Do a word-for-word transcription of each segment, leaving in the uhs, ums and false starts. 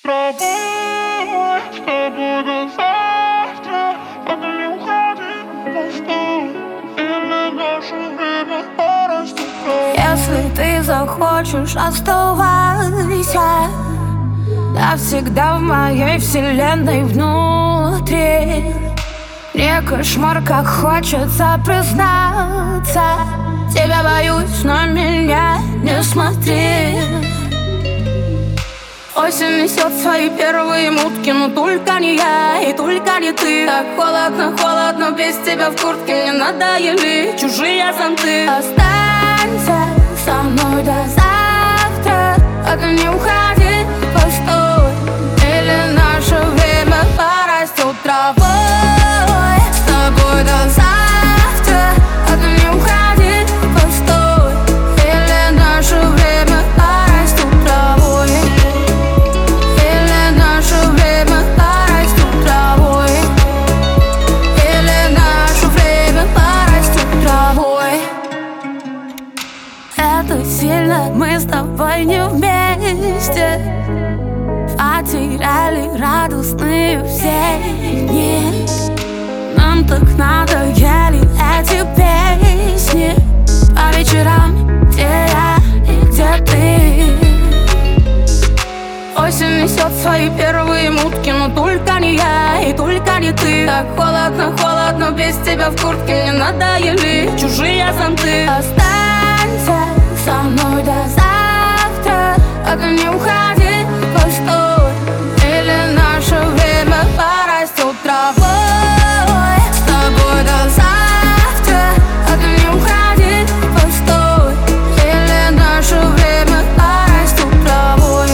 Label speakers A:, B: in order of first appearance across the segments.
A: тобой, с тобой до завтра. Только не уходи, постой, или наше время порастет.
B: Если ты захочешь, оставайся навсегда в моей вселенной внутри. Мне кошмар, как хочется признаться. Тебя боюсь, но меня не смотри. Осень несет свои первые мутки, но только не я и только не ты. Так холодно, холодно, без тебя в куртке. Мне надоели чужие зонты. Останься со мной до завтра, а ты не уходи, постой, или наше время порастет травой. С тобой до завтра, а ты не уходи, постой, или наше время порастет травой. Или наше время порастет травой. Или наше время порастет травой. Это сильно, мы с тобой не вместе. Потеряли радостные все дни. Нам так надоели эти песни по вечерам, где я и где ты. Осень несет свои первые мутки, но только не я и только не ты. Так холодно, холодно, без тебя в куртке. Мне надоели чужие зонты. Останься со мной до завтра, а ты не уходи, постой, или наше время порастет травой. С тобой до завтра, а ты не уходи, постой, или наше время порастет травой.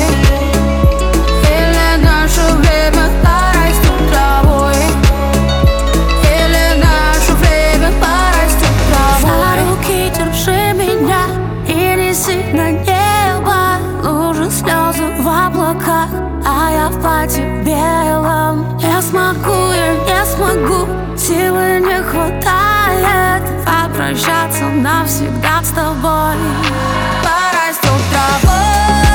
B: Или наше время порастет травой. Или наше время порастет травой. За руки держи меня и неси на небо. Лужи, слезы в облаках, а я в платье белом. Не смогу, я не смогу, силы не хватает попрощаться навсегда с тобой. Порастет травой.